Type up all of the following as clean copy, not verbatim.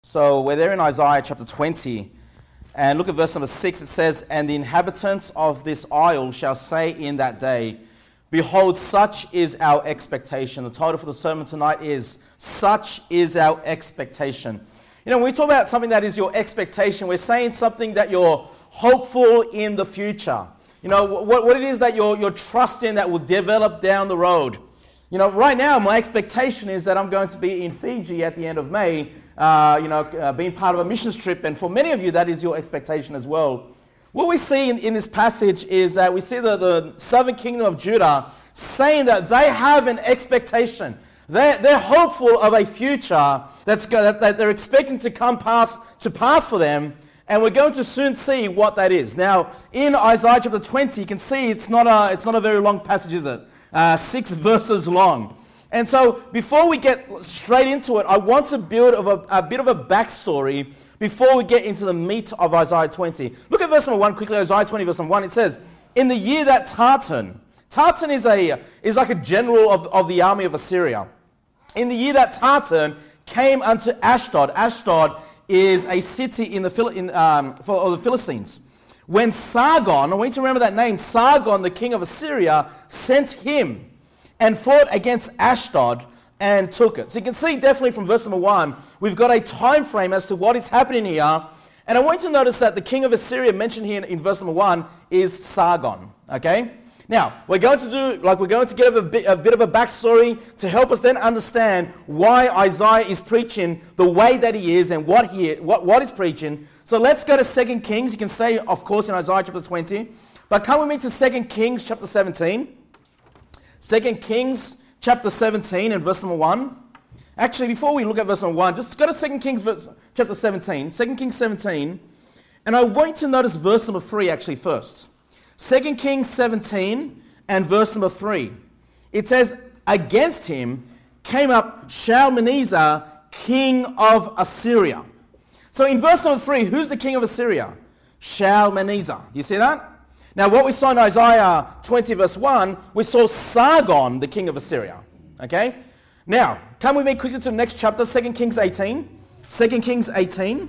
So we're there in Isaiah chapter 20, and look at verse number 6. It says, "And the inhabitants of this isle shall say in that day, Behold, such is our expectation." The title for the sermon tonight is, "Such is our expectation." You know, when we talk about something that is your expectation, we're saying something that you're hopeful in the future. You know, what it is that you're trusting that will develop down the road. You know, right now, my expectation is that I'm going to be in Fiji at the end of May, being part of a missions trip, and for many of you, that is your expectation as well. What we see in this passage is that we see the southern kingdom of Judah saying that they have an expectation. They're hopeful of a future that they're expecting to pass for them, and we're going to soon see what that is. Now, in Isaiah chapter 20, you can see it's not a very long passage, is it? 6 verses long. And so, before we get straight into it, I want to build a bit of a backstory before we get into the meat of Isaiah 20. Look at verse number 1 quickly, Isaiah 20 verse number 1. It says, "In the year that Tartan is like a general of the army of Assyria. In the year that Tartan came unto Ashdod." Ashdod is a city of the Philistines. "When Sargon," I want you to remember that name, Sargon, the king of Assyria, sent him and fought against Ashdod and took it. So you can see definitely from verse number 1, we've got a time frame as to what is happening here. And I want you to notice that the king of Assyria mentioned here in verse number 1 is Sargon. Okay? Now, we're going to get a bit of a backstory to help us then understand why Isaiah is preaching the way that he is and what he's preaching. So let's go to 2 Kings. You can stay, of course, in Isaiah chapter 20. But come with me to 2 Kings chapter 17. 2 Kings chapter 17 and verse number 1. Actually, before we look at verse number 1, just go to 2 Kings chapter 17. 2 Kings 17. And I want you to notice verse number 3 actually first. 2 Kings 17 and verse number 3. It says, "Against him came up Shalmaneser, king of Assyria." So in verse number 3, who's the king of Assyria? Shalmaneser. Do you see that? Now what we saw in Isaiah 20 verse 1, we saw Sargon, the king of Assyria. Okay? Now, come with me quickly to the next chapter, 2 Kings 18. 2 Kings 18.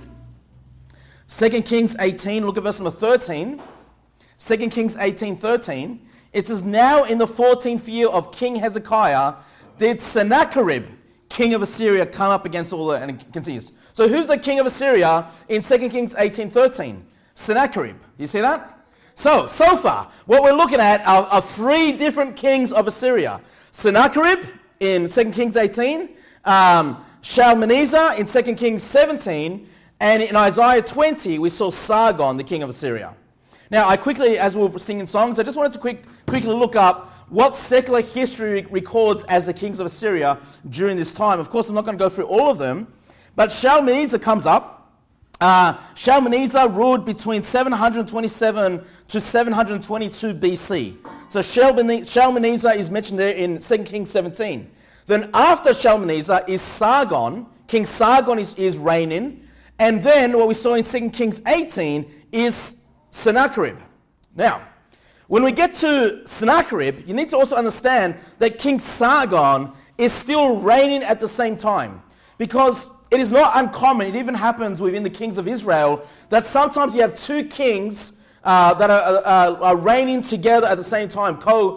2 Kings 18, look at verse number 13. 2 Kings 18:13. It says, "Now in the 14th year of King Hezekiah did Sennacherib, king of Assyria, come up against all the..." And it continues. So who's the king of Assyria in 2 Kings 18:13? Sennacherib. Do you see that? So far, what we're looking at are 3 different kings of Assyria. Sennacherib in 2 Kings 18, Shalmaneser in 2 Kings 17, and in Isaiah 20, we saw Sargon, the king of Assyria. Now, as we were singing songs, I just wanted to quickly look up what secular history records as the kings of Assyria during this time. Of course, I'm not going to go through all of them, but Shalmaneser comes up. Shalmaneser ruled between 727 to 722 BC. So Shalmaneser is mentioned there in 2 Kings 17. Then after Shalmaneser is Sargon. King Sargon is reigning. And then what we saw in 2 Kings 18 is Sennacherib. Now, when we get to Sennacherib, you need to also understand that King Sargon is still reigning at the same time. Because it is not uncommon, it even happens within the kings of Israel, that sometimes you have 2 kings that are reigning together at the same time.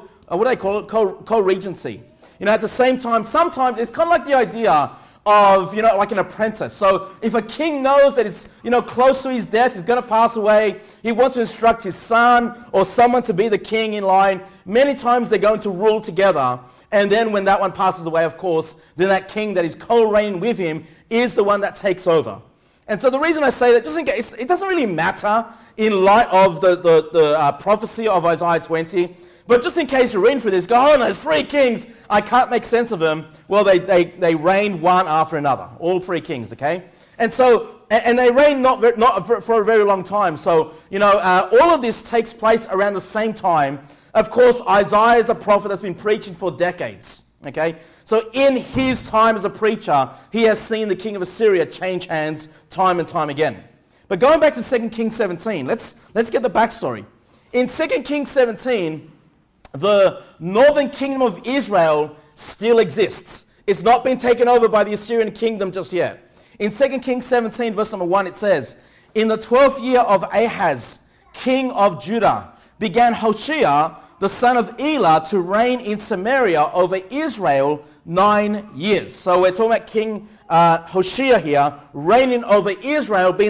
Co-regency. You know, at the same time, sometimes it's kind of like the idea of, like an apprentice. So if a king knows that it's, close to his death, he's going to pass away, he wants to instruct his son or someone to be the king in line. Many times they're going to rule together. And then when that one passes away, of course, then that king that is co-reigning with him is the one that takes over. And so the reason I say that, just in case, it doesn't really matter in light of the prophecy of Isaiah 20. But just in case you're reading through this, go, "Oh, there's 3 kings, I can't make sense of them." Well, they reign one after another, all 3 kings, okay? And so, and they reign not for a very long time. So, all of this takes place around the same time. Of course, Isaiah is a prophet that's been preaching for decades, okay? So in his time as a preacher, he has seen the king of Assyria change hands time and time again. But going back to 2 Kings 17, let's get the backstory. In 2 Kings 17, the northern kingdom of Israel still exists. It's not been taken over by the Assyrian kingdom just yet. In 2 Kings 17, verse number 1, it says, in the 12th year of Ahaz, king of Judah, began Hoshea, the son of Elah, to reign in Samaria over Israel 9 years. So we're talking about King Hoshea here, reigning over Israel, being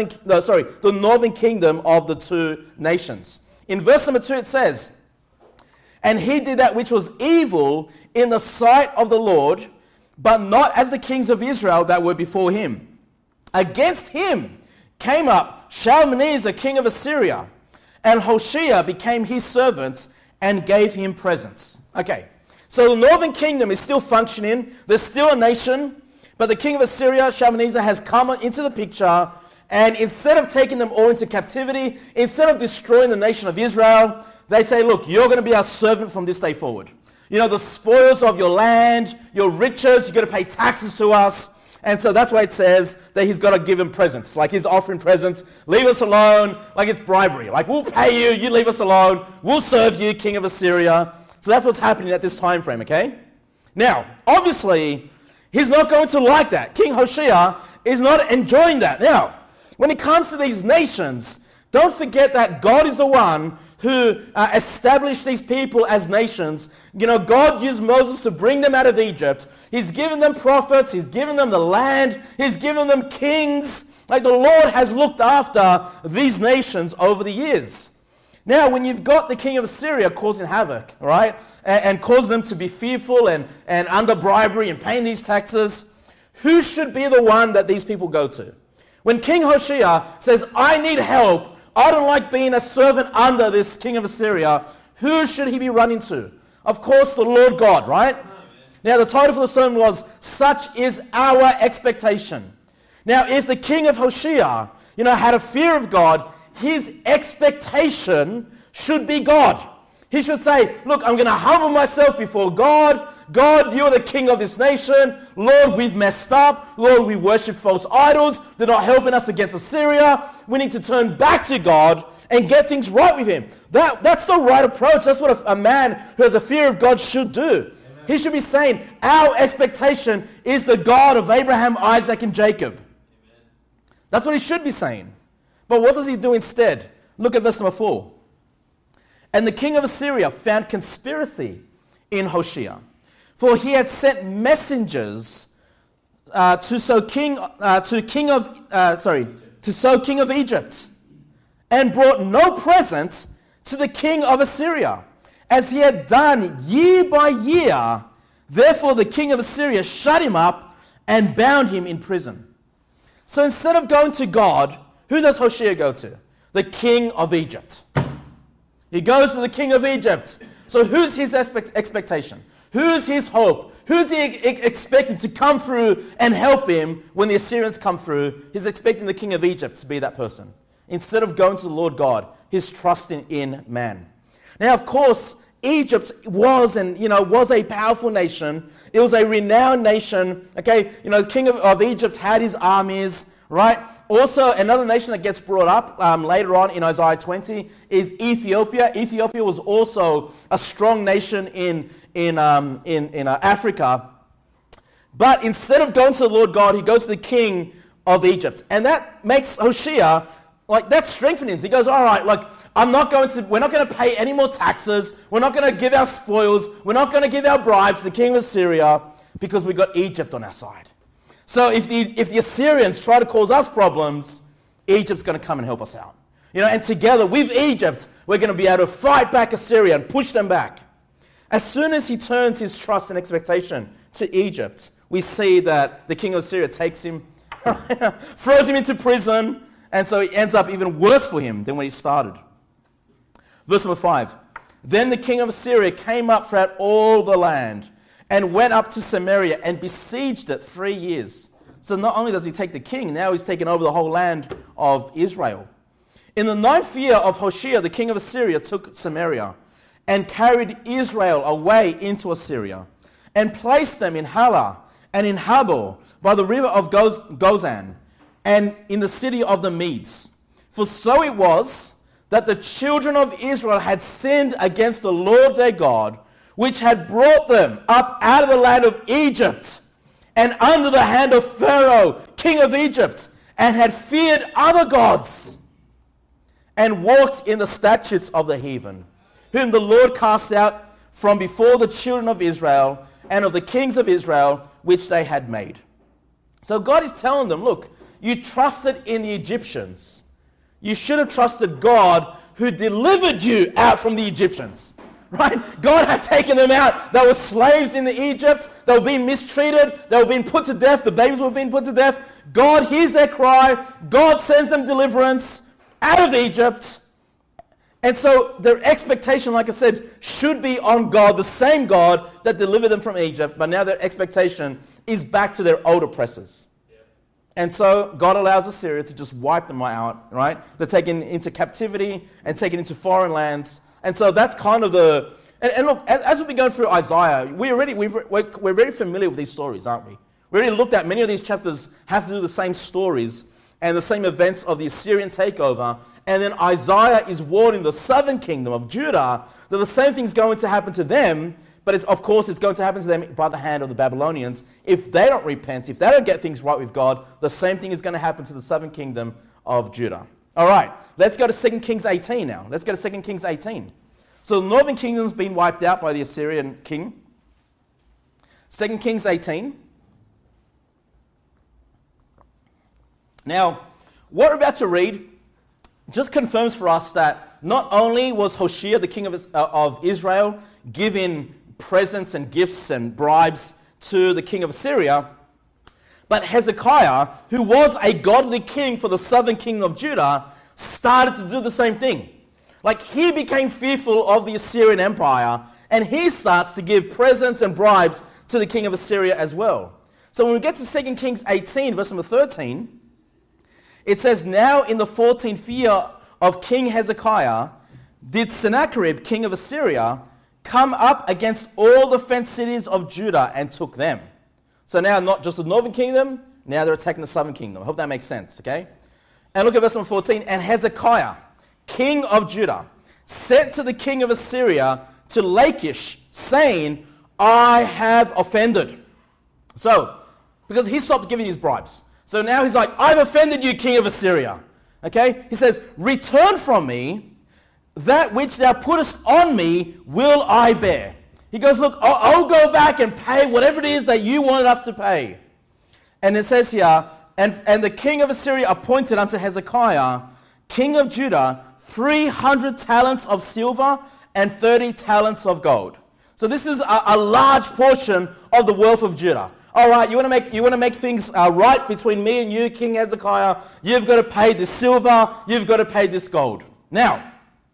the northern kingdom of the two nations. In verse number 2 it says, and he did that which was evil in the sight of the Lord, but not as the kings of Israel that were before him. Against him came up Shalmaneser, king of Assyria, and Hoshea became his servant and gave him presents. Okay, so the northern kingdom is still functioning. There's still a nation, but the king of Assyria, Shalmaneser, has come into the picture, and instead of taking them all into captivity, instead of destroying the nation of Israel, they say, look, you're going to be our servant from this day forward. You know, the spoils of your land, your riches, you're going to pay taxes to us. And so that's why it says that he's got to give him presents. Like he's offering presents. Leave us alone. Like it's bribery. Like we'll pay you. You leave us alone. We'll serve you, king of Assyria. So that's what's happening at this time frame, okay? Now, obviously, he's not going to like that. King Hoshea is not enjoying that. Now, when it comes to these nations, don't forget that God is the one who established these people as nations. You know, God used Moses to bring them out of Egypt. He's given them prophets. He's given them the land. He's given them kings. Like the Lord has looked after these nations over the years. Now, when you've got the king of Assyria causing havoc, right, and causing them to be fearful and under bribery and paying these taxes, who should be the one that these people go to? When King Hoshea says, I need help, I don't like being a servant under this king of Assyria, who should he be running to? Of course, the Lord God, right? Amen. Now, the title for the sermon was, Such is Our Expectation. Now, if the king of Hoshea, had a fear of God, his expectation should be God. He should say, look, I'm going to humble myself before God. God, you are the king of this nation. Lord, we've messed up. Lord, we worship false idols. They're not helping us against Assyria. We need to turn back to God and get things right with him. That's the right approach. That's what a man who has a fear of God should do. Amen. He should be saying, our expectation is the God of Abraham, Isaac, and Jacob. Amen. That's what he should be saying. But what does he do instead? Look at verse number 4. And the king of Assyria found conspiracy in Hoshea, for he had sent messengers to sow king of Egypt, and brought no present to the king of Assyria, as he had done year by year. Therefore the king of Assyria shut him up and bound him in prison. So instead of going to God, who does Hoshea go to? The king of Egypt. He goes to the king of Egypt. So who's his expectation? Who's his hope? Who's he expecting to come through and help him when the Assyrians come through? He's expecting the king of Egypt to be that person. Instead of going to the Lord God, he's trusting in man. Now, of course, Egypt was a powerful nation. It was a renowned nation. Okay, the king of Egypt had his armies, right? Also, another nation that gets brought up later on in Isaiah 20 is Ethiopia. Ethiopia was also a strong nation in Africa. But instead of going to the Lord God, he goes to the king of Egypt. And that makes Hoshea, that strengthens him. He goes, all right, we're not going to pay any more taxes. We're not going to give our spoils. We're not going to give our bribes to the king of Assyria because we've got Egypt on our side. So if the Assyrians try to cause us problems, Egypt's going to come and help us out. And together with Egypt, we're going to be able to fight back Assyria and push them back. As soon as he turns his trust and expectation to Egypt, we see that the king of Assyria takes him, throws him into prison, and so it ends up even worse for him than when he started. Verse number 5. Then the king of Assyria came up throughout all the land and went up to Samaria and besieged it 3 years. So not only does he take the king, now he's taken over the whole land of Israel. In the 9th year of Hoshea, the king of Assyria took Samaria and carried Israel away into Assyria and placed them in Halah and in Habor by the river of Gozan and in the city of the Medes. For so it was that the children of Israel had sinned against the Lord their God, which had brought them up out of the land of Egypt, and under the hand of Pharaoh, king of Egypt, and had feared other gods, and walked in the statutes of the heathen, whom the Lord cast out from before the children of Israel, and of the kings of Israel, which they had made. So God is telling them, look, you trusted in the Egyptians. You should have trusted God who delivered you out from the Egyptians. Right? God had taken them out. They were slaves in Egypt. They were being mistreated. They were being put to death. The babies were being put to death. God hears their cry. God sends them deliverance out of Egypt. And so their expectation, like I said, should be on God, the same God that delivered them from Egypt. But now their expectation is back to their old oppressors. And so God allows Assyria to just wipe them out, right? They're taken into captivity and taken into foreign lands. And so that's kind of the... And look, as we've been going through Isaiah, we're very familiar with these stories, aren't we? We already looked at many of these chapters have to do the same stories and the same events of the Assyrian takeover. And then Isaiah is warning the southern kingdom of Judah that the same thing's going to happen to them, but it's going to happen to them by the hand of the Babylonians. If they don't repent, if they don't get things right with God, the same thing is going to happen to the southern kingdom of Judah. All right, let's go to 2 Kings 18 now. Let's go to 2 Kings 18. So the northern kingdom's been wiped out by the Assyrian king. 2 Kings 18. Now, what we're about to read just confirms for us that not only was Hoshea, the king of Israel, giving presents and gifts and bribes to the king of Assyria, but Hezekiah, who was a godly king for the southern kingdom of Judah, started to do the same thing. Like, he became fearful of the Assyrian empire, and he starts to give presents and bribes to the king of Assyria as well. So when we get to 2 Kings 18, verse number 13, it says, "Now in the 14th year of King Hezekiah, did Sennacherib, king of Assyria, come up against all the fenced cities of Judah and took them." So now not just the northern kingdom, now they're attacking the southern kingdom. I hope that makes sense, okay? And look at verse number 14. "And Hezekiah, king of Judah, sent to the king of Assyria to Lachish, saying, I have offended." So, because he stopped giving his bribes. So now he's like, I've offended you, king of Assyria. Okay? He says, "Return from me, that which thou puttest on me will I bear." He goes, look, I'll go back and pay whatever it is that you wanted us to pay. And it says here, and the king of Assyria appointed unto Hezekiah, king of Judah, 300 talents of silver and 30 talents of gold. So this is a large portion of the wealth of Judah. All right, you want to make things right between me and you, King Hezekiah. You've got to pay this silver. You've got to pay this gold. Now,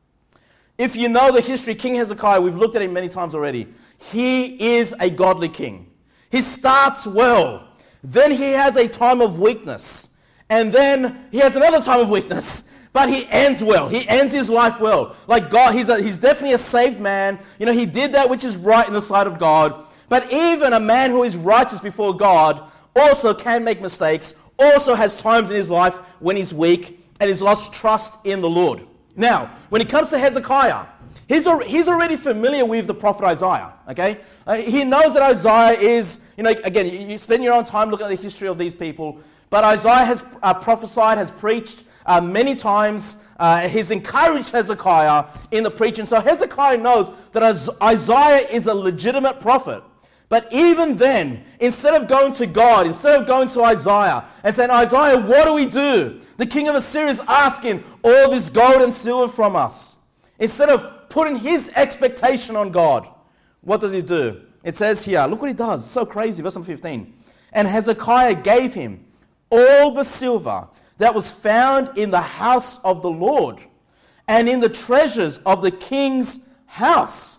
if you know the history, King Hezekiah, we've looked at him many times already. He is a godly king. He starts well. Then he has a time of weakness. And then he has another time of weakness. But he ends well. He ends his life well. Like God, he's definitely a saved man. You know, he did that which is right in the sight of God. But even a man who is righteous before God also can make mistakes, also has times in his life when he's weak and he's lost trust in the Lord. Now, when it comes to Hezekiah, he's already familiar with the prophet Isaiah, okay? He knows that Isaiah is, again, you spend your own time looking at the history of these people, but Isaiah has prophesied, has preached many times. He's encouraged Hezekiah in the preaching. So Hezekiah knows that Isaiah is a legitimate prophet. But even then, instead of going to God, instead of going to Isaiah and saying, Isaiah, what do we do? The king of Assyria is asking all this gold and silver from us. Instead of putting his expectation on God, what does he do? It says here, look what he does. It's so crazy. Verse 15. "And Hezekiah gave him all the silver that was found in the house of the Lord and in the treasures of the king's house."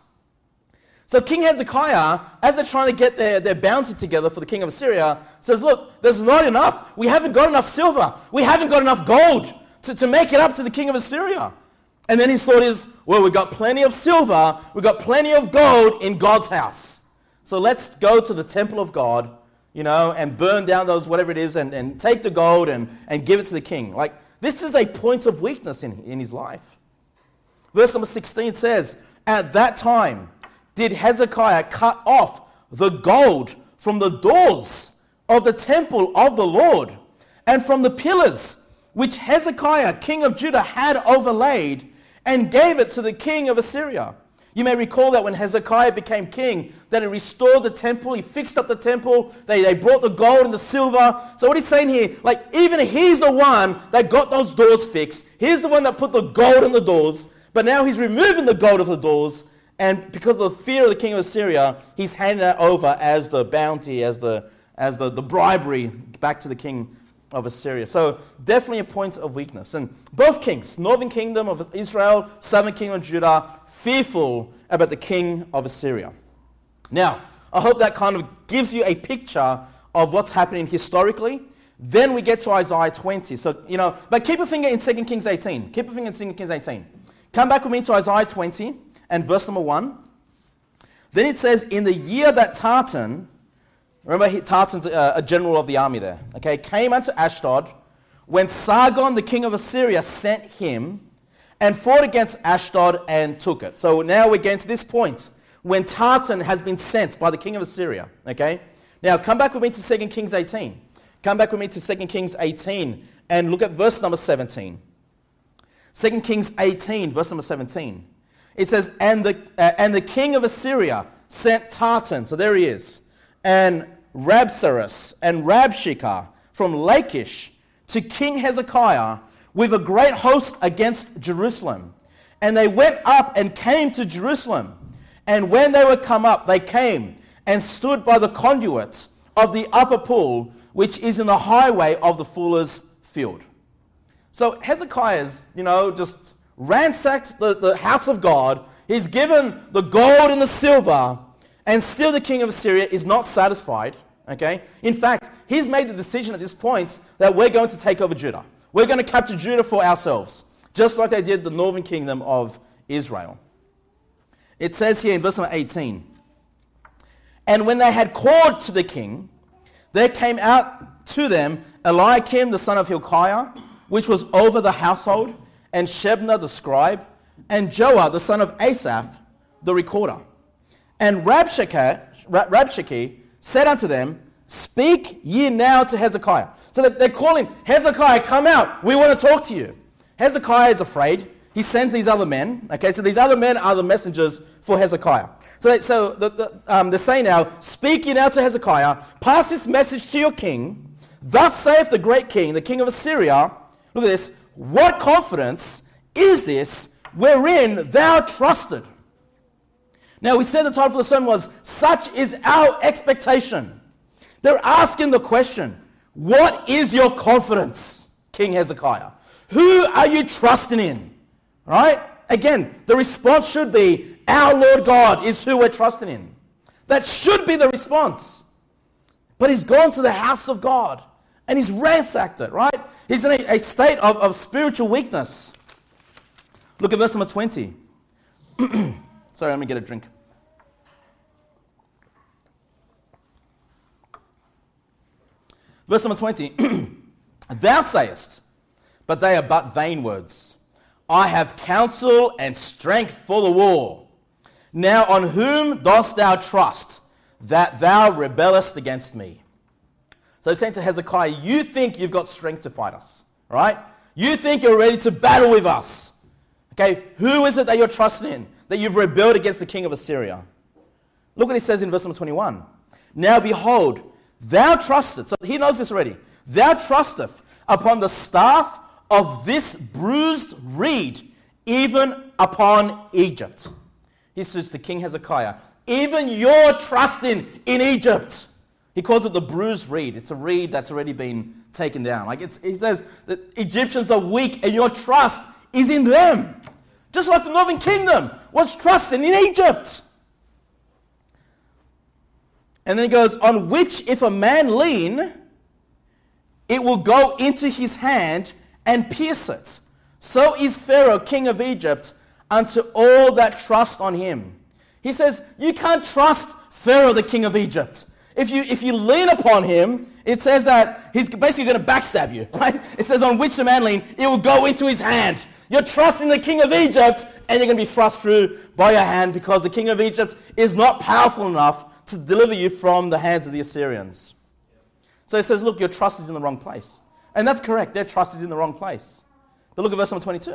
So King Hezekiah, as they're trying to get their bounty together for the king of Assyria, says, look, there's not enough. We haven't got enough silver. We haven't got enough gold to make it up to the king of Assyria. And then his thought is, well, we've got plenty of silver. We've got plenty of gold in God's house. So let's go to the temple of God, and burn down those, whatever it is, and take the gold and give it to the king. Like, this is a point of weakness in his life. Verse number 16 says, "At that time did Hezekiah cut off the gold from the doors of the temple of the Lord, and from the pillars which Hezekiah, king of Judah, had overlaid, and gave it to the king of Assyria. You may recall that when Hezekiah became king, that he restored the temple, he fixed up the temple, they brought the gold and the silver. So what he's saying here, like even he's the one that got those doors fixed. He's the one that put the gold in the doors, but now he's removing the gold of the doors, and because of the fear of the king of Assyria, he's handing that over as the bounty, as the bribery back to the king of Assyria. So definitely a point of weakness. And both kings, northern kingdom of Israel, southern kingdom of Judah, fearful about the king of Assyria. Now, I hope that kind of gives you a picture of what's happening historically. Then we get to Isaiah 20. So, but keep a finger in 2 Kings 18. Keep a finger in 2 Kings 18. Come back with me to Isaiah 20 and verse number 1. Then it says, in the year that Tartan, remember Tartan's a general of the army there, okay, came unto Ashdod, when Sargon, the king of Assyria, sent him and fought against Ashdod and took it. So now we're getting to this point when Tartan has been sent by the king of Assyria. Okay? Now come back with me to 2 Kings 18. Come back with me to 2 Kings 18 and look at verse number 17. 2 Kings 18, verse number 17. It says, and the king of Assyria sent Tartan, so there he is, and Rabsaris and Rabshakeh from Lachish to King Hezekiah with a great host against Jerusalem. And they went up and came to Jerusalem. And when they were come up, they came and stood by the conduit of the upper pool, which is in the highway of the fuller's field. So Hezekiah's, just ransacked the house of God. He's given the gold and the silver, and still the king of Assyria is not satisfied. Okay? In fact, he's made the decision at this point that we're going to take over Judah. We're going to capture Judah for ourselves, just like they did the northern kingdom of Israel. It says here in verse number 18, and when they had called to the king, there came out to them Eliakim the son of Hilkiah, which was over the household, and Shebna the scribe, and Joah the son of Asaph the recorder. And Rabshakeh said unto them, speak ye now to Hezekiah. So they're calling, Hezekiah, come out. We want to talk to you. Hezekiah is afraid. He sends these other men. Okay, so these other men are the messengers for Hezekiah. So they're saying now, speak ye now to Hezekiah. Pass this message to your king. Thus saith the great king, the king of Assyria. Look at this. What confidence is this wherein thou trusted? Now, we said the title for the sermon was, such is our expectation. They're asking the question, what is your confidence, King Hezekiah? Who are you trusting in? Right? Again, the response should be, our Lord God is who we're trusting in. That should be the response. But he's gone to the house of God and he's ransacked it, right? He's in a state of spiritual weakness. Look at verse number 20. Sorry, let me get a drink. Verse number 20. Thou sayest, but they are but vain words. I have counsel and strength for the war. Now on whom dost thou trust, that thou rebellest against me? So he's saying to Hezekiah, you think you've got strength to fight us, right? You think you're ready to battle with us. Okay, who is it that you're trusting in, that you've rebelled against the king of Assyria? Look what he says in verse number 21. Now behold, thou trustest, so he knows this already, thou trusteth upon the staff of this bruised reed, even upon Egypt. He says to King Hezekiah, even you're trusting in Egypt. He calls it the bruised reed. It's a reed that's already been taken down. He says that Egyptians are weak and your trust is in them. Just like the northern kingdom was trusting in Egypt. And then he goes, on which if a man lean, it will go into his hand and pierce it. So is Pharaoh, king of Egypt, unto all that trust on him. He says, you can't trust Pharaoh, the king of Egypt. If you lean upon him, it says that he's basically going to backstab you, right? It says, on which the man lean, it will go into his hand. You're trusting the king of Egypt, and you're going to be thrust through by your hand because the king of Egypt is not powerful enough to deliver you from the hands of the Assyrians. So he says, look, your trust is in the wrong place. And that's correct. Their trust is in the wrong place. But look at verse number 22.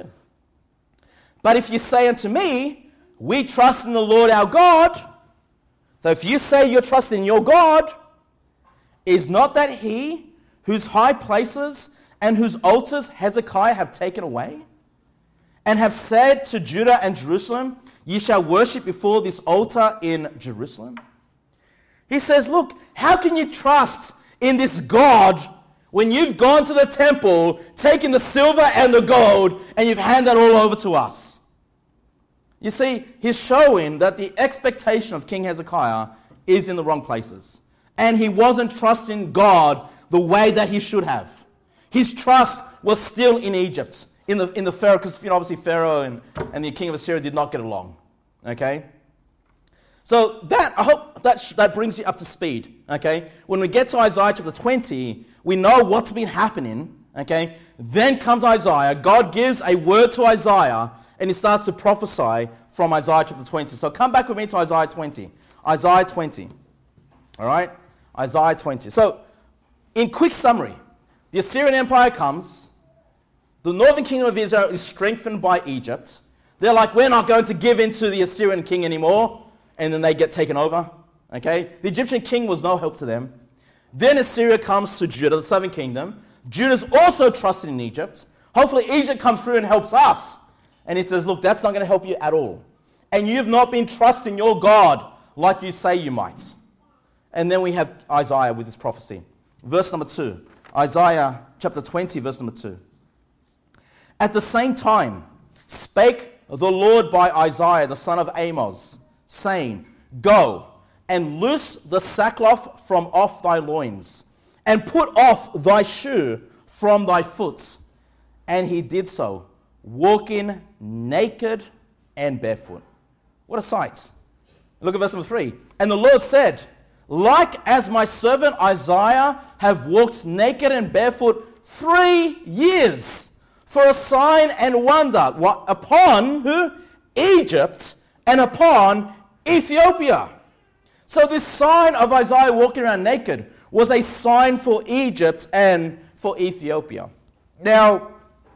But if you say unto me, we trust in the Lord our God. So if you say you're trusting in your God, is not that he whose high places and whose altars Hezekiah have taken away? And have said to Judah and Jerusalem, ye shall worship before this altar in Jerusalem? He says, look, how can you trust in this God when you've gone to the temple, taken the silver and the gold, and you've handed that all over to us? You see, he's showing that the expectation of King Hezekiah is in the wrong places. And he wasn't trusting God the way that he should have. His trust was still in Egypt, in the Pharaoh, because obviously Pharaoh and the king of Assyria did not get along. Okay? So I hope that brings you up to speed. Okay? When we get to Isaiah chapter 20, we know what's been happening. Okay? Then comes Isaiah. God gives a word to Isaiah, and he starts to prophesy from Isaiah chapter 20. So come back with me to Isaiah 20. Isaiah 20. All right? Isaiah 20. So, in quick summary, the Assyrian Empire comes. The northern kingdom of Israel is strengthened by Egypt. They're like, we're not going to give in to the Assyrian king anymore. And then they get taken over. Okay? The Egyptian king was no help to them. Then Assyria comes to Judah, the southern kingdom. Judah's also trusted in Egypt. Hopefully Egypt comes through and helps us. And he says, look, that's not going to help you at all. And you've not been trusting your God like you say you might. And then we have Isaiah with this prophecy. Verse number 2. Isaiah chapter 20, verse number 2. At the same time spake the Lord by Isaiah, the son of Amos, saying, Go and loose the sackcloth from off thy loins, and put off thy shoe from thy foot. And he did so, walking naked and barefoot. What a sight. Look at verse number 3. And the Lord said, Like as my servant Isaiah have walked naked and barefoot 3 years, for a sign and wonder upon who? Egypt, and upon Ethiopia. So this sign of Isaiah walking around naked was a sign for Egypt and for Ethiopia. Now,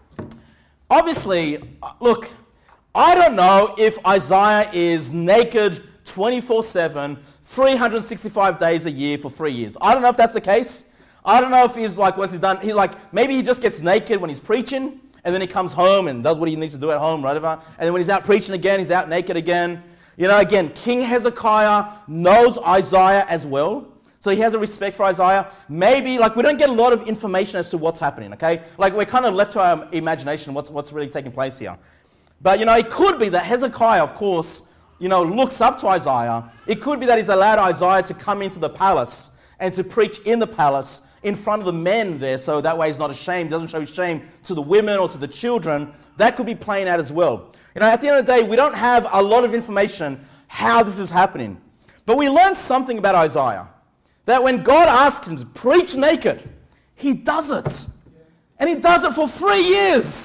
obviously, look, I don't know if Isaiah is naked 24/7, 365 days a year for 3 years. I don't know if that's the case. I don't know if he's like, once he's done, maybe he just gets naked when he's preaching, and then he comes home and does what he needs to do at home, whatever. And then when he's out preaching again, he's out naked again. Again, King Hezekiah knows Isaiah as well. So he has a respect for Isaiah. Maybe, we don't get a lot of information as to what's happening, okay? We're kind of left to our imagination what's really taking place here. But, it could be that Hezekiah, of course, looks up to Isaiah. It could be that he's allowed Isaiah to come into the palace and to preach in the palace in front of the men there, so that way he's not ashamed. He doesn't show his shame to the women or to the children. That could be playing out as well. At the end of the day, we don't have a lot of information how this is happening. But we learn something about Isaiah. That when God asks him to preach naked, he does it. And he does it for 3 years.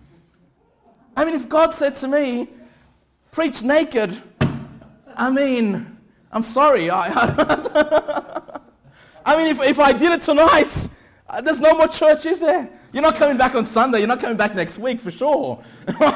I mean, if God said to me, preach naked, I'm sorry. If I did it tonight, there's no more church, is there? You're not coming back on Sunday. You're not coming back next week for sure.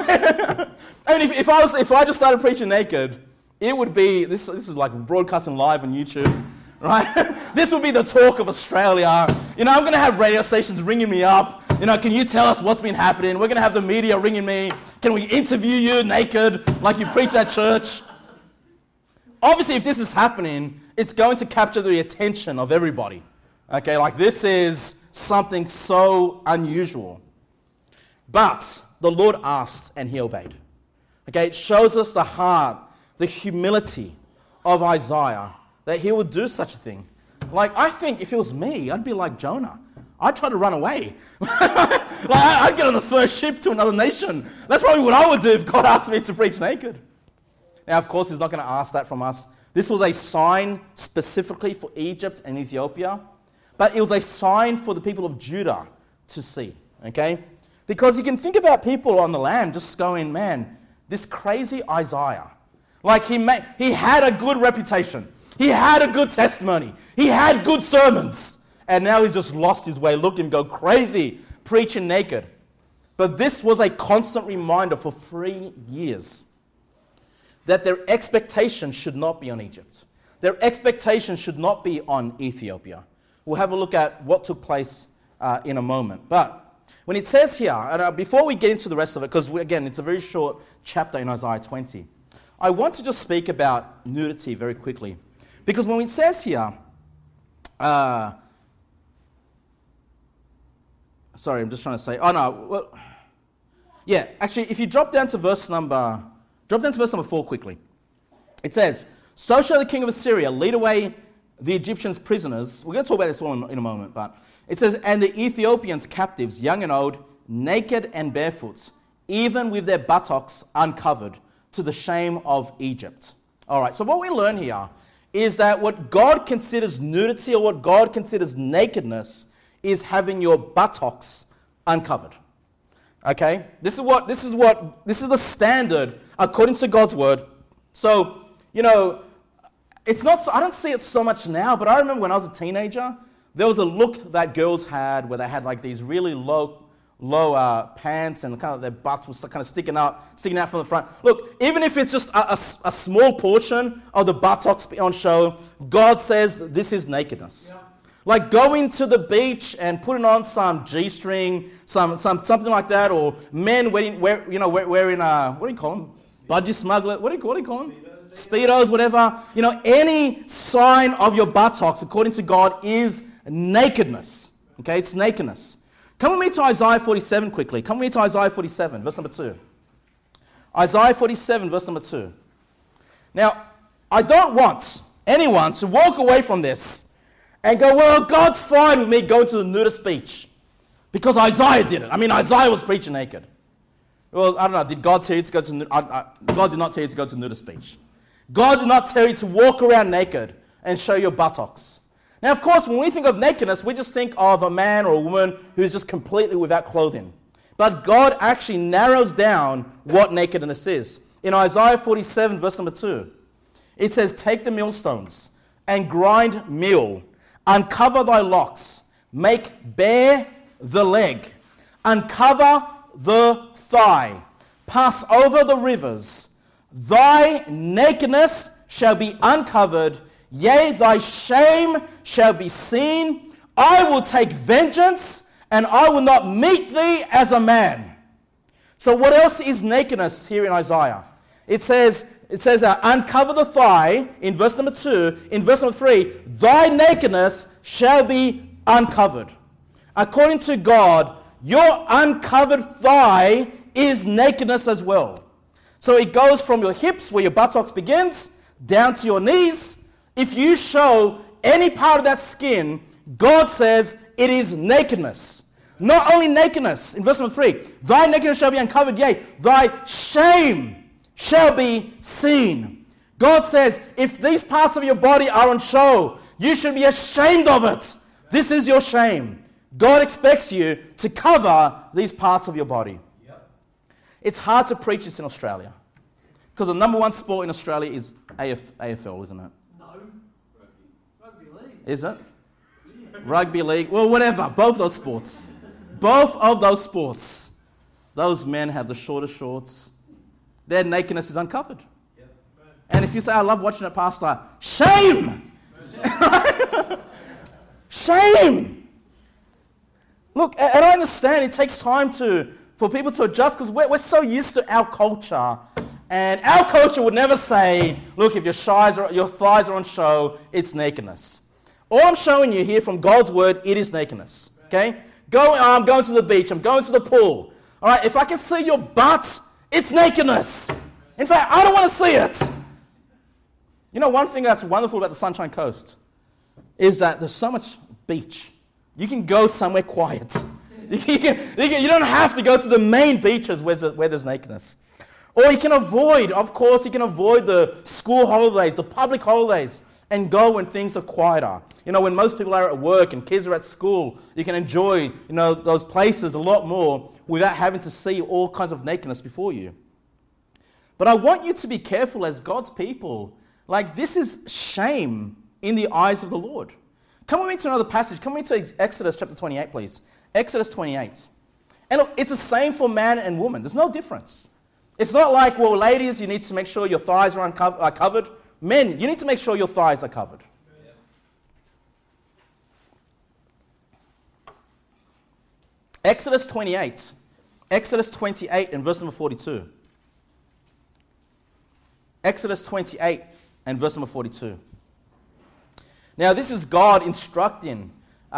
If I just started preaching naked, it would be, this is like broadcasting live on YouTube, right? This would be the talk of Australia. I'm going to have radio stations ringing me up. Can you tell us what's been happening? We're going to have the media ringing me. Can we interview you naked like you preach at church? Obviously, if this is happening, it's going to capture the attention of everybody. Okay, this is something so unusual. But the Lord asked and he obeyed. Okay, it shows us the heart, the humility of Isaiah, that he would do such a thing. I think if it was me, I'd be like Jonah. I'd try to run away. I'd get on the first ship to another nation. That's probably what I would do if God asked me to preach naked. Now, of course, he's not going to ask that from us. This was a sign specifically for Egypt and Ethiopia, but it was a sign for the people of Judah to see, okay? Because you can think about people on the land just going, man, this crazy Isaiah, he had a good reputation. He had a good testimony. He had good sermons. and now he's just lost his way. Look at him go crazy, preaching naked. But this was a constant reminder for 3 years that their expectation should not be on Egypt. Their expectation should not be on Ethiopia. We'll have a look at what took place in a moment. But when it says here, and before we get into the rest of it, because again, it's a very short chapter in Isaiah 20, I want to just speak about nudity very quickly. Because when it says here, sorry, I'm just trying to say, actually, if you drop down to verse number 4 quickly. It says, so shall the king of Assyria lead away the Egyptians prisoners. We're going to talk about this all in a moment, but it says, and the Ethiopians captives, young and old, naked and barefoot, even with their buttocks uncovered, to the shame of Egypt. All right, so what we learn here is that what God considers nudity, or what God considers nakedness, is having your buttocks uncovered. Okay? This is the standard according to God's word. So, it's not so, I don't see it so much now, but I remember when I was a teenager, there was a look that girls had where they had like these really low pants, and kind of their butts was kind of sticking out from the front. Look, even if it's just a small portion of the buttocks on show, God says this is nakedness. Yeah. Like going to the beach and putting on some G-string, something like that, or men wearing what do you call them? Budgie smuggler, what do you call them? Speedos, whatever. Any sign of your buttocks, according to God, is nakedness. Okay, it's nakedness. Come with me to Isaiah 47 quickly. Come with me to Isaiah 47, verse number 2. Isaiah 47, verse number 2. Now, I don't want anyone to walk away from this and go, well, God's fine with me going to the nudist beach because Isaiah did it. I mean, Isaiah was preaching naked. Well, I don't know. Did God tell you to go to? God did not tell you to go to nudist beach. God did not tell you to walk around naked and show your buttocks. Now, of course, when we think of nakedness, we just think of a man or a woman who's just completely without clothing. But God actually narrows down what nakedness is. In Isaiah 47, verse number 2, it says, take the millstones and grind meal, uncover thy locks, make bare the leg, uncover the thigh, pass over the rivers. Thy nakedness shall be uncovered, yea, thy shame shall be seen. I will take vengeance, and I will not meet thee as a man. So what else is nakedness here in Isaiah? It says, uncover the thigh in verse number 2. In verse number 3, thy nakedness shall be uncovered. According to God, your uncovered thigh is nakedness as well. So it goes from your hips, where your buttocks begins, down to your knees. If you show any part of that skin, God says it is nakedness. Not only nakedness, in verse number 3, thy nakedness shall be uncovered, yea, thy shame shall be seen. God says, if these parts of your body are on show, you should be ashamed of it. This is your shame. God expects you to cover these parts of your body. Yep. It's hard to preach this in Australia, because the number one sport in Australia is AFL, isn't it? No. Rugby league. Is it? Rugby league. Well, whatever. Both of those sports. Both of those sports. Those men have the shortest shorts. Their nakedness is uncovered. Yep. And if you say, I love watching it, Pastor, shame! Shame! Look, and I understand it takes time for people to adjust, because we're so used to our culture. And our culture would never say, look, if your thighs are on show, it's nakedness. All I'm showing you here from God's word, it is nakedness. Okay? I'm going to the beach. I'm going to the pool. All right, if I can see your butt, it's nakedness. In fact, I don't want to see it. You know, one thing that's wonderful about the Sunshine Coast is that there's so much beach. You can go somewhere quiet. You don't have to go to the main beaches where there's nakedness. Or you can avoid the school holidays, the public holidays, and go when things are quieter. You know, when most people are at work and kids are at school, you can enjoy, those places a lot more without having to see all kinds of nakedness before you. But I want you to be careful as God's people. Like, this is shame in the eyes of the Lord. Come with me to another passage. Come with me to Exodus chapter 28, please. Exodus 28. And look, it's the same for man and woman. There's no difference. It's not like, well, ladies, you need to make sure your thighs are covered. Men, you need to make sure your thighs are covered. Exodus 28. Exodus 28 and verse number 42. Exodus 28 and verse number 42. Now, this is God instructing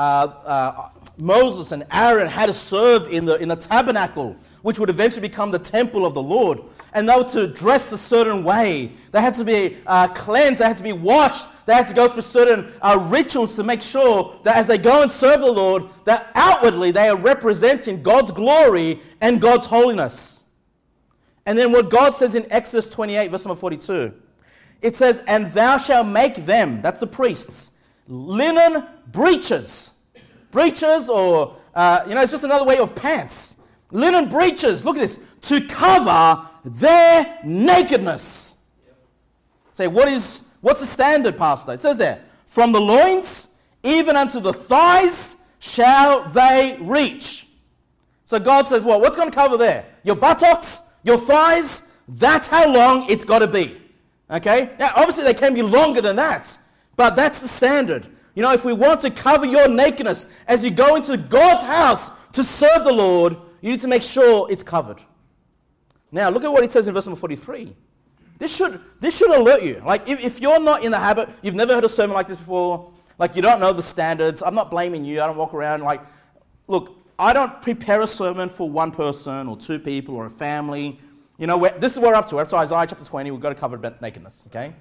Moses and Aaron how to serve in the tabernacle, which would eventually become the temple of the Lord. And they were to dress a certain way. They had to be cleansed. They had to be washed. They had to go through certain rituals to make sure that as they go and serve the Lord, that outwardly they are representing God's glory and God's holiness. And then what God says in Exodus 28, verse number 42, it says, "And thou shalt make them," that's the priests, "linen breeches." Breeches, or, it's just another way of pants. Linen breeches, look at this, to cover their nakedness. Say, what's the standard, Pastor? It says there, "From the loins, even unto the thighs, shall they reach." So God says, well, what's going to cover there? Your buttocks, your thighs, that's how long it's got to be. Okay? Now, obviously, they can be longer than that, but that's the standard. If we want to cover your nakedness as you go into God's house to serve the Lord, you need to make sure it's covered. Now, look at what it says in verse number 43. This should alert you. Like, if you're not in the habit, you've never heard a sermon like this before, like you don't know the standards, I'm not blaming you, I don't walk around like, look, I don't prepare a sermon for one person or two people or a family. This is what we're up to. We're up to Isaiah chapter 20, we've got to cover nakedness, okay?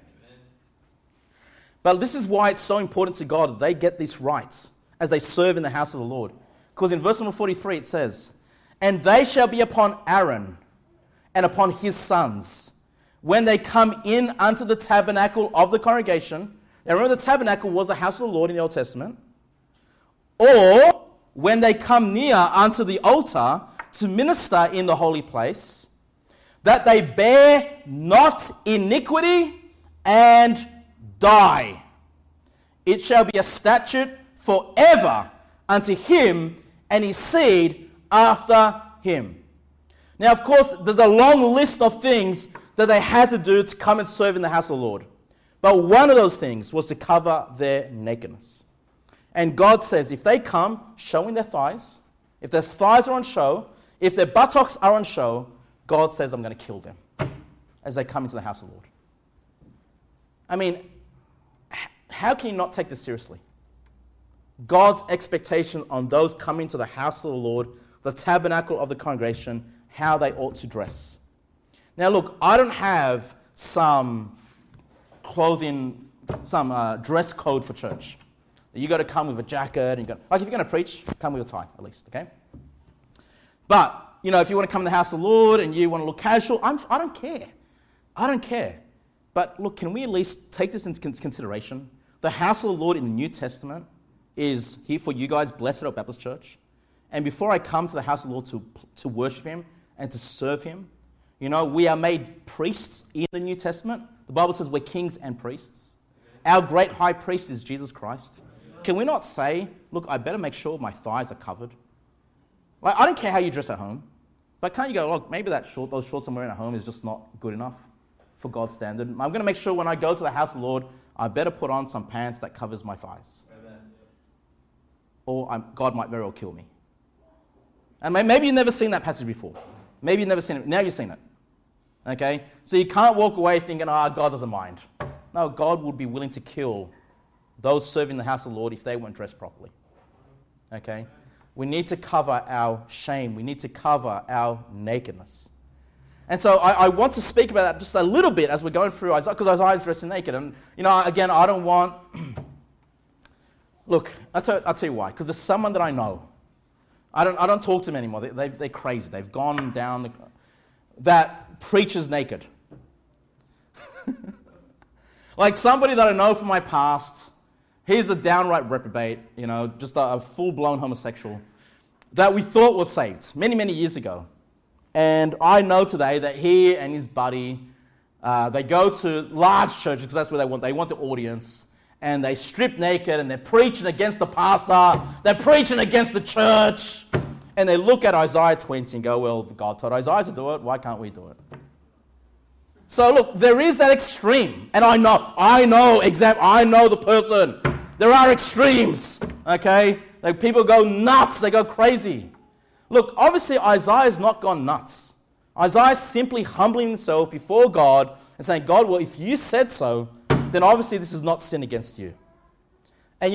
But this is why it's so important to God that they get these rights as they serve in the house of the Lord. Because in verse number 43 it says, "And they shall be upon Aaron and upon his sons when they come in unto the tabernacle of the congregation." Now remember, the tabernacle was the house of the Lord in the Old Testament. "Or when they come near unto the altar to minister in the holy place, that they bear not iniquity and die. It shall be a statute forever unto him and his seed after him." Now, of course, there's a long list of things that they had to do to come and serve in the house of the Lord. But one of those things was to cover their nakedness. And God says if they come showing their thighs, if their thighs are on show, if their buttocks are on show, God says, I'm going to kill them as they come into the house of the Lord. I mean, how can you not take this seriously? God's expectation on those coming to the house of the Lord, the tabernacle of the congregation, how they ought to dress. Now look, I don't have some clothing, some dress code for church. You got to come with a jacket, and like if you're going to preach, come with a tie at least, okay? But, if you want to come to the house of the Lord and you want to look casual, I don't care. I don't care. But look, can we at least take this into consideration? The house of the Lord in the New Testament is here for you guys, Blessed Oak Baptist Church. And before I come to the house of the Lord to worship him and to serve him, we are made priests in the New Testament. The Bible says we're kings and priests. Our great high priest is Jesus Christ. Can we not say, look, I better make sure my thighs are covered? Like, I don't care how you dress at home, but can't you go, look, maybe those shorts I'm wearing at home is just not good enough for God's standard. I'm going to make sure when I go to the house of the Lord, I better put on some pants that covers my thighs. Amen. Or God might very well kill me. And maybe you've never seen that passage before. Maybe you've never seen it. Now you've seen it. Okay? So you can't walk away thinking, God doesn't mind. No, God would be willing to kill those serving the house of the Lord if they weren't dressed properly. Okay? We need to cover our shame. We need to cover our nakedness. And so I want to speak about that just a little bit as we're going through Isaiah, because Isaiah's dressing naked. And, again, I don't want... Look, I'll tell you why. Because there's someone that I know. I don't talk to them anymore. They're crazy. They've gone down that preaches naked. Like somebody that I know from my past, he's a downright reprobate, just a full-blown homosexual that we thought was saved many, many years ago. And I know today that he and his buddy, they go to large churches because that's where they want the audience. and they strip naked and they're preaching against the pastor, they're preaching against the church, and they look at Isaiah 20 and go, well, God told Isaiah to do it, why can't we do it? So look, there is that extreme, and I know the person. There are extremes, okay? Like people go nuts, they go crazy. Look, obviously Isaiah's not gone nuts. Isaiah's simply humbling himself before God and saying, God, well, if you said so, then obviously this is not sin against you. And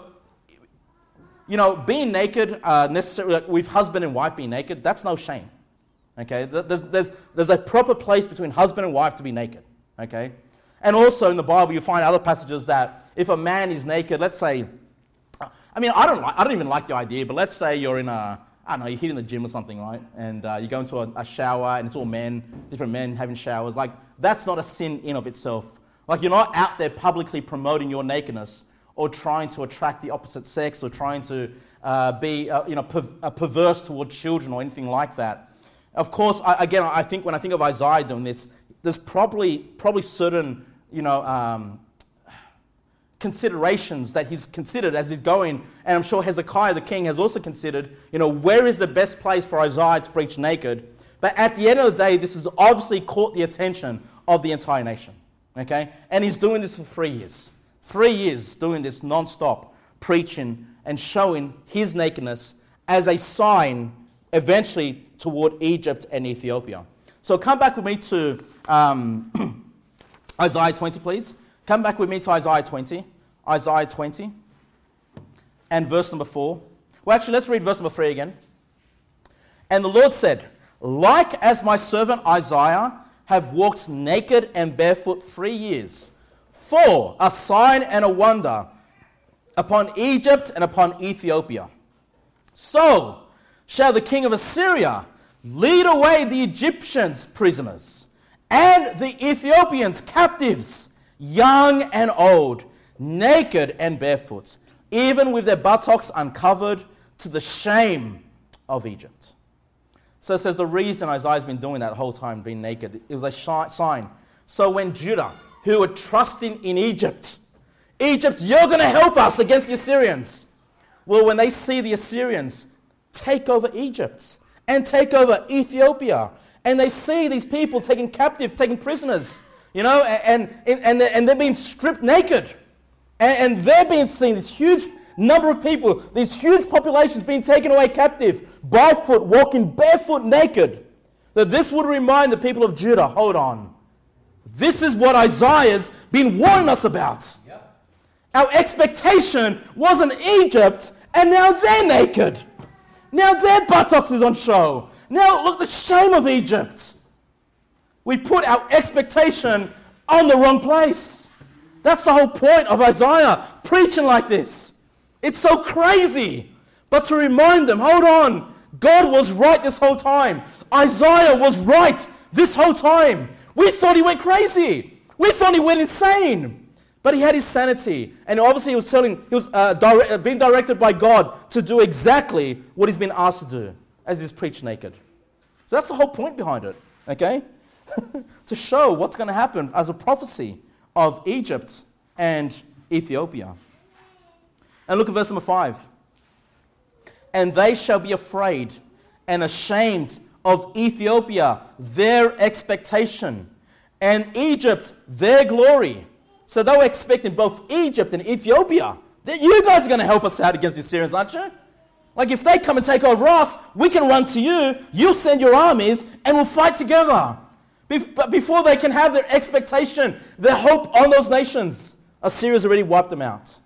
being naked, necessarily, like with husband and wife being naked, that's no shame. Okay, there's a proper place between husband and wife to be naked. Okay, and also in the Bible you find other passages that if a man is naked, let's say, I don't even like the idea, but let's say you're in you're hitting the gym or something, right? And you go into a shower and it's all men, different men having showers. Like that's not a sin in of itself. Like you're not out there publicly promoting your nakedness or trying to attract the opposite sex or trying to be perverse towards children or anything like that. Of course, I think when I think of Isaiah doing this, there's probably certain, considerations that he's considered as he's going, and I'm sure Hezekiah the king has also considered, where is the best place for Isaiah to preach naked? But at the end of the day, this has obviously caught the attention of the entire nation, okay? And he's doing this for 3 years. 3 years doing this non-stop, preaching and showing his nakedness as a sign eventually toward Egypt and Ethiopia. So come back with me to Isaiah 20, please. Come back with me to Isaiah 20. Isaiah 20 and verse number 4. Well, actually, let's read verse number 3 again. And the Lord said, like as my servant Isaiah have walked naked and barefoot 3 years, for a sign and a wonder upon Egypt and upon Ethiopia. So shall the king of Assyria lead away the Egyptians prisoners, and the Ethiopians captives, young and old, naked and barefoot, even with their buttocks uncovered, to the shame of Egypt. So it says the reason Isaiah's been doing that the whole time, being naked, it was a sign. So when Judah, who were trusting in Egypt, you're going to help us against the Assyrians. Well, when they see the Assyrians take over Egypt and take over Ethiopia, and they see these people taken captive, taken prisoners, and they're being stripped naked, and they're being seen, this huge number of people, these huge populations being taken away captive, by foot, walking barefoot naked, that this would remind the people of Judah, hold on, this is what Isaiah's been warning us about. Yep. Our expectation was in Egypt, and now they're naked. Now their buttocks is on show. Now look, the shame of Egypt. We put our expectation on the wrong place. That's the whole point of Isaiah preaching like this. It's so crazy. But to remind them, hold on, God was right this whole time. Isaiah was right this whole time. We thought he went crazy. We thought he went insane. But he had his sanity. And obviously he was being directed by God to do exactly what he's been asked to do, as he's preached naked. So that's the whole point behind it, okay? To show what's going to happen as a prophecy of Egypt and Ethiopia. And look at verse number 5. And they shall be afraid and ashamed of Ethiopia, their expectation, and Egypt, their glory. So they were expecting both Egypt and Ethiopia. That you guys are going to help us out against the Assyrians, aren't you? Like if they come and take over us, we can run to you, you'll send your armies, and we'll fight together. But before they can have their expectation, their hope on those nations, Assyria's already wiped them out.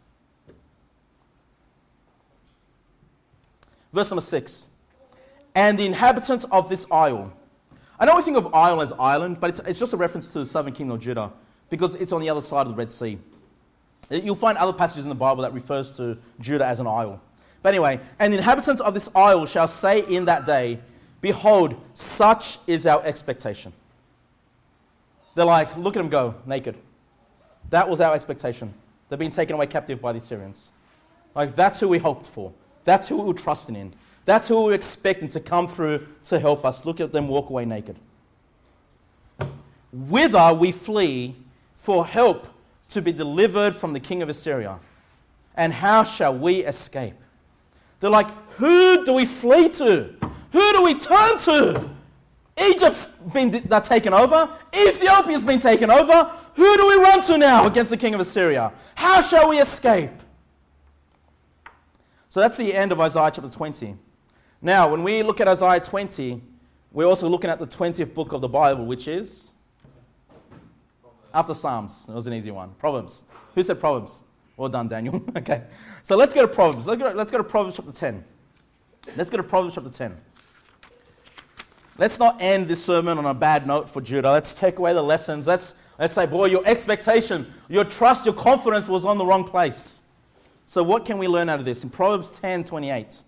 Verse number 6. And the inhabitants of this isle. I know we think of isle as island, but it's just a reference to the southern kingdom of Judah, because it's on the other side of the Red Sea. You'll find other passages in the Bible that refers to Judah as an isle. But anyway, and the inhabitants of this isle shall say in that day, behold, such is our expectation. They're like, look at them go, naked. That was our expectation. They're being taken away captive by the Assyrians. Like, that's who we hoped for. That's who we were trusting in. That's who we were expecting to come through to help us. Look at them walk away naked. Whither we flee for help to be delivered from the king of Assyria. And how shall we escape? They're like, who do we flee to? Who do we turn to? Egypt's been taken over. Ethiopia's been taken over. Who do we run to now against the king of Assyria? How shall we escape? So that's the end of Isaiah chapter 20. Now, when we look at Isaiah 20, we're also looking at the 20th book of the Bible, which is after Psalms. It was an easy one. Proverbs. Who said Proverbs? Well done, Daniel. Okay. So let's go to Proverbs. Let's go to Proverbs chapter 10. Let's go to Proverbs chapter 10. Let's not end this sermon on a bad note for Judah. Let's take away the lessons. Let's say, boy, your expectation, your trust, your confidence was on the wrong place. So what can we learn out of this? In Proverbs 10:28.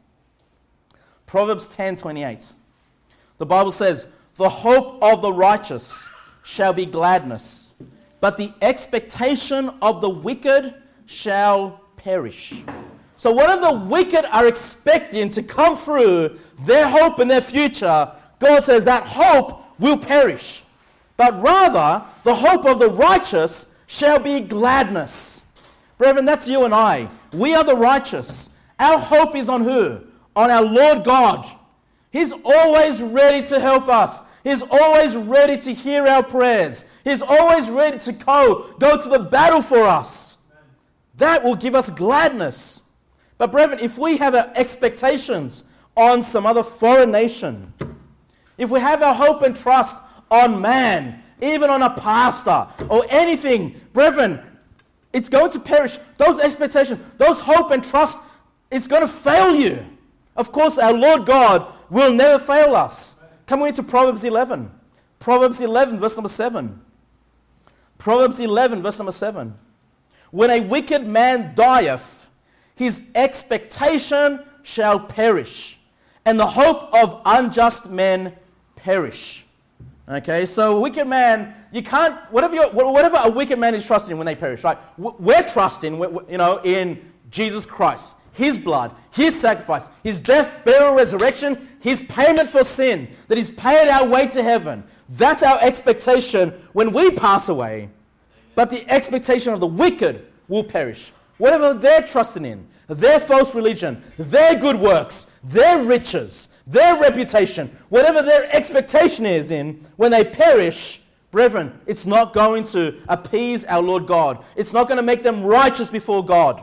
Proverbs 10:28. The Bible says, the hope of the righteous shall be gladness, but the expectation of the wicked shall perish. So whatever the wicked are expecting to come through, their hope and their future, God says that hope will perish. But rather, the hope of the righteous shall be gladness. Brethren, that's you and I. We are the righteous. Our hope is on who? On our Lord God. He's always ready to help us. He's always ready to hear our prayers. He's always ready to go to the battle for us. That will give us gladness. But brethren, if we have our expectations on some other foreign nation, if we have our hope and trust on man, even on a pastor or anything, brethren, it's going to perish. Those expectations, those hope and trust, it's going to fail you. Of course, our Lord God will never fail us. Come into Proverbs 11. Proverbs 11, verse number 7. Proverbs 11, verse number 7. When a wicked man dieth, his expectation shall perish, and the hope of unjust men perish. Okay, so a wicked man, you can't, whatever a wicked man is trusting in when they perish, right? We're trusting, in Jesus Christ. His blood, His sacrifice, His death, burial, resurrection, His payment for sin, that He's paid our way to heaven. That's our expectation when we pass away. But the expectation of the wicked will perish. Whatever they're trusting in, their false religion, their good works, their riches, their reputation, whatever their expectation is in, when they perish, brethren, it's not going to appease our Lord God. It's not going to make them righteous before God.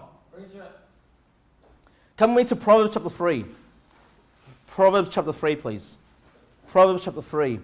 Come with me to Proverbs chapter 3. Proverbs chapter 3, please. Proverbs chapter 3.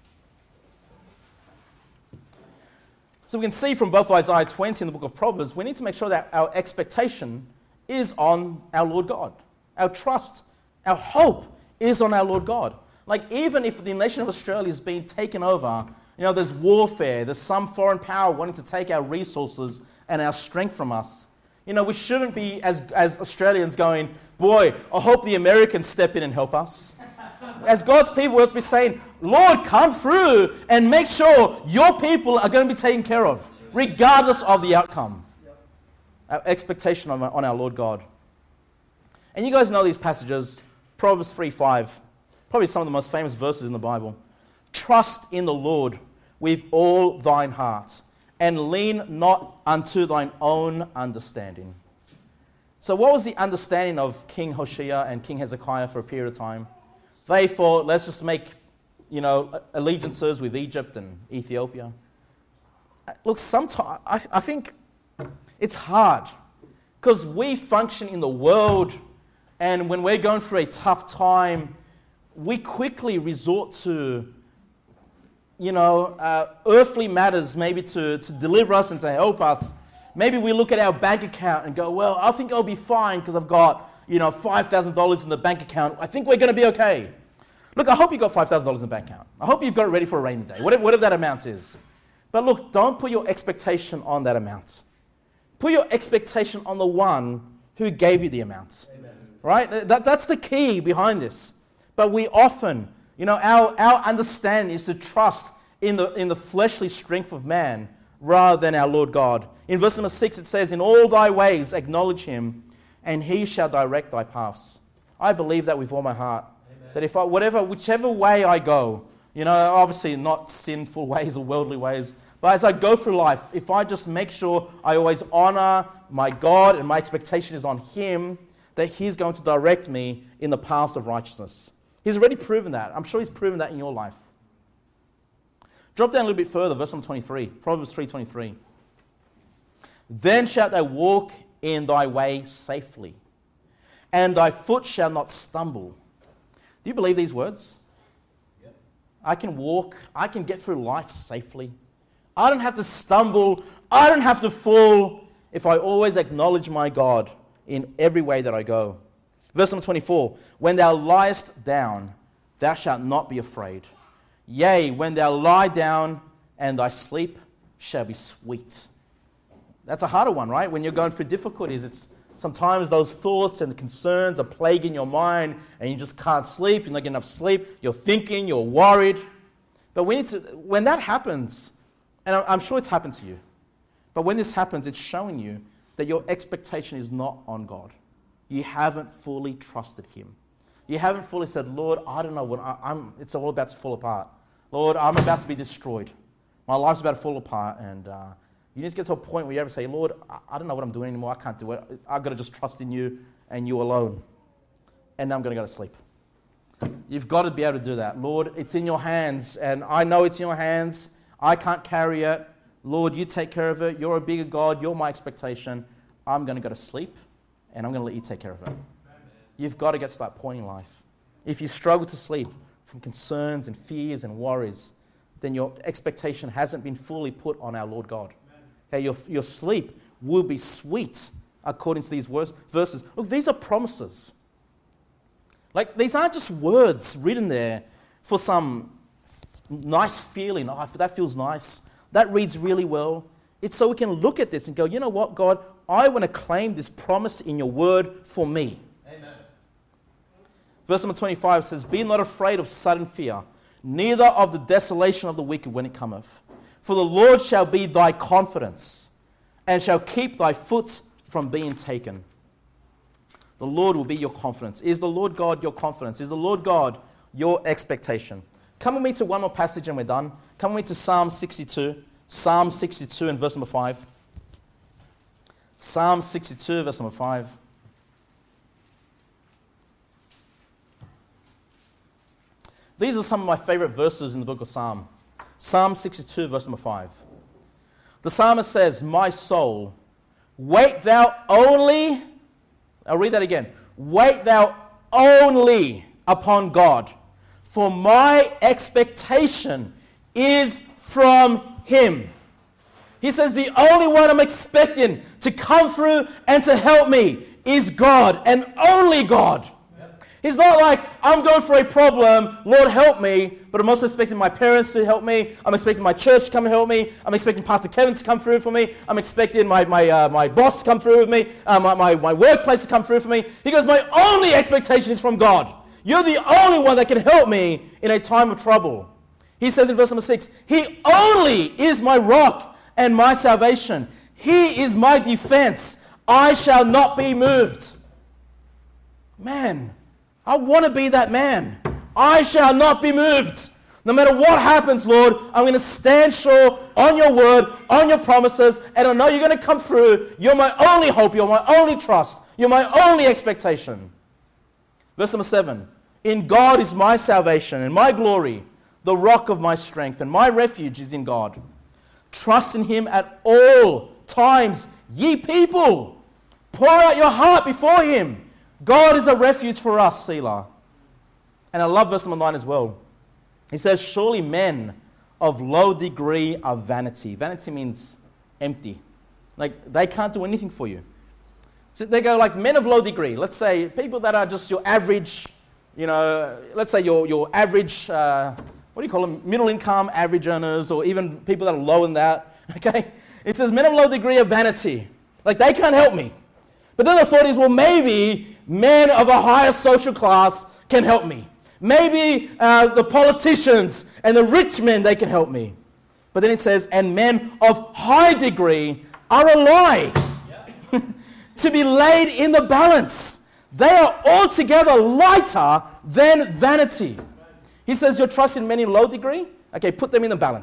So we can see from both Isaiah 20 and the book of Proverbs, we need to make sure that our expectation is on our Lord God. Our trust, our hope is on our Lord God. Like even if the nation of Australia is being taken over, there's warfare, there's some foreign power wanting to take our resources and our strength from us. We shouldn't be, as Australians, going, boy, I hope the Americans step in and help us. As God's people, we have to be saying, Lord, come through and make sure your people are going to be taken care of, regardless of the outcome. Our expectation on our Lord God. And you guys know these passages, Proverbs 3:5, probably some of the most famous verses in the Bible. Trust in the Lord with all thine heart, and lean not unto thine own understanding. So what was the understanding of King Hoshea and King Hezekiah for a period of time? They thought, let's just make, allegiances with Egypt and Ethiopia. Look, sometimes I think it's hard because we function in the world, and when we're going through a tough time, we quickly resort to earthly matters, maybe to deliver us and to help us. Maybe we look at our bank account and go, well, I think I'll be fine because I've got, $5,000 in the bank account. I think we're going to be okay. Look, I hope you got $5,000 in the bank account. I hope you've got it ready for a rainy day, whatever that amount is. But look, don't put your expectation on that amount. Put your expectation on the one who gave you the amount. Amen. Right? That's the key behind this. But we often, our understanding is to trust in the fleshly strength of man rather than our Lord God. In verse number 6 it says, in all thy ways acknowledge him, and he shall direct thy paths. I believe that with all my heart. Amen. That whichever way I go, obviously not sinful ways or worldly ways, But as I go through life, if I just make sure I always honor my God and my expectation is on Him, that He's going to direct me in the paths of righteousness. He's already proven that. I'm sure He's proven that in your life. Drop down a little bit further, verse number 23, Proverbs 3:23. Then shalt thou walk in thy way safely, and thy foot shall not stumble. Do you believe these words? Yep. I can walk, I can get through life safely. I don't have to stumble, I don't have to fall if I always acknowledge my God in every way that I go. Verse number 24, when thou liest down, thou shalt not be afraid. Yea, when thou lie down, and thy sleep shall be sweet. That's a harder one, right? When you're going through difficulties, it's sometimes those thoughts and concerns are plaguing your mind, and you just can't sleep, you're not getting enough sleep, you're thinking, you're worried. But when that happens, and I'm sure it's happened to you, but when this happens, it's showing you that your expectation is not on God. You haven't fully trusted Him. You haven't fully said, Lord, I don't know what it's all about to fall apart. Lord, I'm about to be destroyed. My life's about to fall apart, and you need to get to a point where you ever say, Lord, I don't know what I'm doing anymore. I can't do it. I've got to just trust in you and you alone. And now I'm going to go to sleep. You've got to be able to do that. Lord, it's in your hands, and I know it's in your hands. I can't carry it. Lord, you take care of it. You're a bigger God. You're my expectation. I'm going to go to sleep, and I'm going to let you take care of it. Amen. You've got to get to that point in life. If you struggle to sleep from concerns and fears and worries, then your expectation hasn't been fully put on our Lord God. Okay, your sleep will be sweet according to these verses. Look, these are promises. Like, these aren't just words written there for some nice feeling. Oh, that feels nice. That reads really well. It's so we can look at this and go, you know what, God, I want to claim this promise in your word for me. Amen. Verse number 25 says, be not afraid of sudden fear, neither of the desolation of the wicked when it cometh. For the Lord shall be thy confidence, and shall keep thy foot from being taken. The Lord will be your confidence. Is the Lord God your confidence? Is the Lord God your expectation? Come with me to one more passage and we're done. Come with me to Psalm 62. Psalm 62 and verse number 5. Psalm 62, verse number 5. These are some of my favorite verses in the book of Psalm. Psalm 62, verse number 5. The psalmist says, my soul, wait thou only, I'll read that again. Wait thou only upon God, for my expectation is from Him. He says the only one I'm expecting to come through and to help me is God, and only God. He's not like, I'm going for a problem, Lord help me, but I'm also expecting my parents to help me, I'm expecting my church to come and help me, I'm expecting Pastor Kevin to come through for me, I'm expecting my boss to come through with me, my workplace to come through for me. He goes, my only expectation is from God. You're the only one that can help me in a time of trouble. He says in verse number 6, He only is my rock and my salvation. He is my defense. I shall not be moved. Man, I want to be that man. I shall not be moved. No matter what happens, Lord, I'm going to stand sure on your word, on your promises, and I know you're going to come through. You're my only hope. You're my only trust. You're my only expectation. Verse number 7. In God is my salvation and my glory, the rock of my strength, and my refuge is in God. Trust in Him at all times, ye people. Pour out your heart before Him. God is a refuge for us, Selah. And I love verse number 9 as well. He says, surely men of low degree are vanity. Vanity means empty. Like, they can't do anything for you. So they go like men of low degree. Let's say people that are just your average, let's say your average, what do you call them? Middle income, average earners, or even people that are lower than that. Okay? It says men of low degree of vanity. Like, they can't help me. But then the thought is, well, maybe men of a higher social class can help me. Maybe the politicians and the rich men, they can help me. But then it says, and men of high degree are a lie. Yeah. To be laid in the balance. They are altogether lighter than vanity. He says, you're trusting men in low degree? Okay, put them in the balance.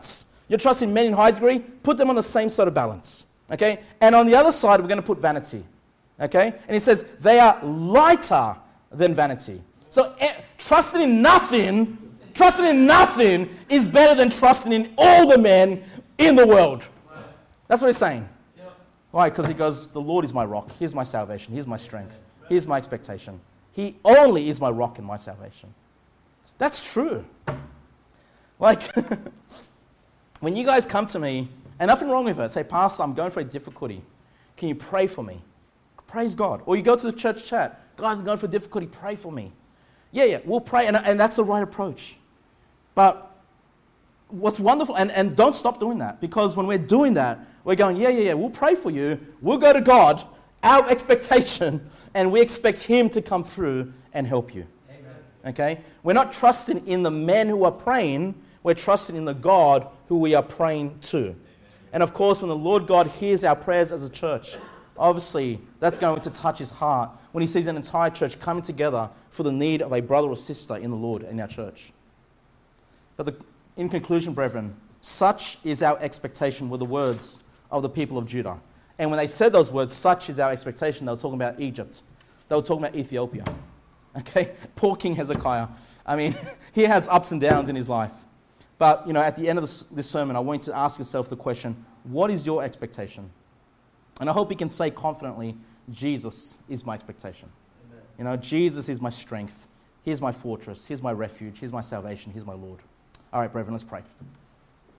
You're trusting men in high degree, put them on the same sort of balance. Okay? And on the other side, we're going to put vanity. Okay? And he says, they are lighter than vanity. So trusting in nothing is better than trusting in all the men in the world. That's what he's saying. Why? Because he goes, the Lord is my rock. Here's my salvation. Here's my strength. Here's my expectation. He only is my rock and my salvation. That's true. Like, when you guys come to me, and nothing wrong with it, say, Pastor, I'm going for a difficulty. Can you pray for me? Praise God. Or you go to the church chat. Guys, I'm going for difficulty. Pray for me. Yeah, we'll pray. And that's the right approach. But what's wonderful, and don't stop doing that, because when we're doing that, we're going, yeah, we'll pray for you. We'll go to God, our expectation, and we expect Him to come through and help you. Amen. Okay? We're not trusting in the men who are praying. We're trusting in the God who we are praying to. Amen. And of course, when the Lord God hears our prayers as a church, obviously that's going to touch His heart when He sees an entire church coming together for the need of a brother or sister in the Lord in our church. But in conclusion, brethren, such is our expectation were the words of the people of Judah. And when they said those words, such is our expectation, they were talking about Egypt. They were talking about Ethiopia. Okay? Poor King Hezekiah. I mean, he has ups and downs in his life. But, at the end of this sermon, I want you to ask yourself the question, what is your expectation? And I hope you can say confidently, Jesus is my expectation. Amen. Jesus is my strength. He's my fortress. He's my refuge. He's my salvation. He's my Lord. All right, brethren, let's pray.